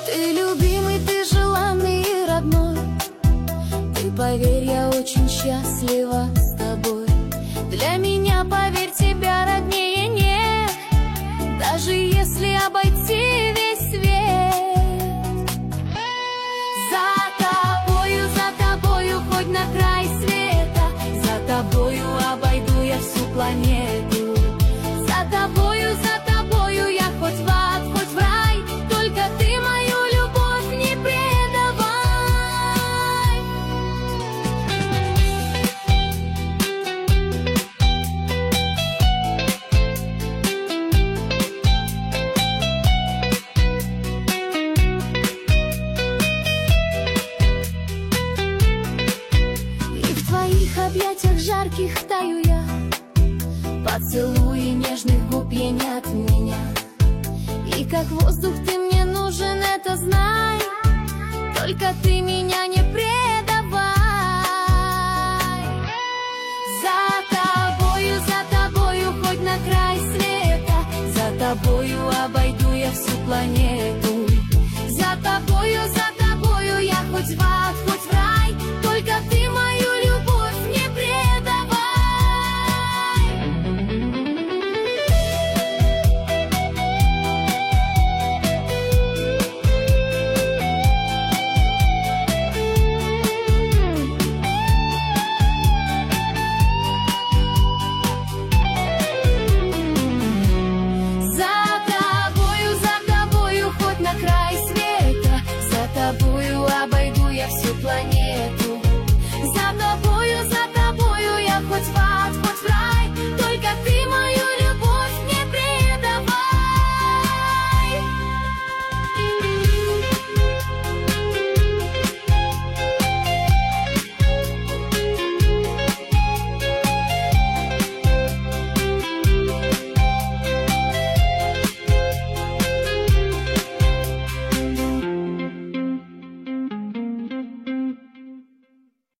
Ты любимый, ты желанный и родной. Ты поверь, я очень счастлива с тобой. Для меня, поверь, тебя роднее нет, даже если обойти весь свет. За тобою, хоть на край света, за тобою обойду я всю планету. За тобою я хоть в ад, хоть в рай, только ты мою любовь не предавай. И в твоих объятиях жарких таю я, поцелуи нежных губ пьянят меня. И как воздух ты мне нужен, это знай, только ты меня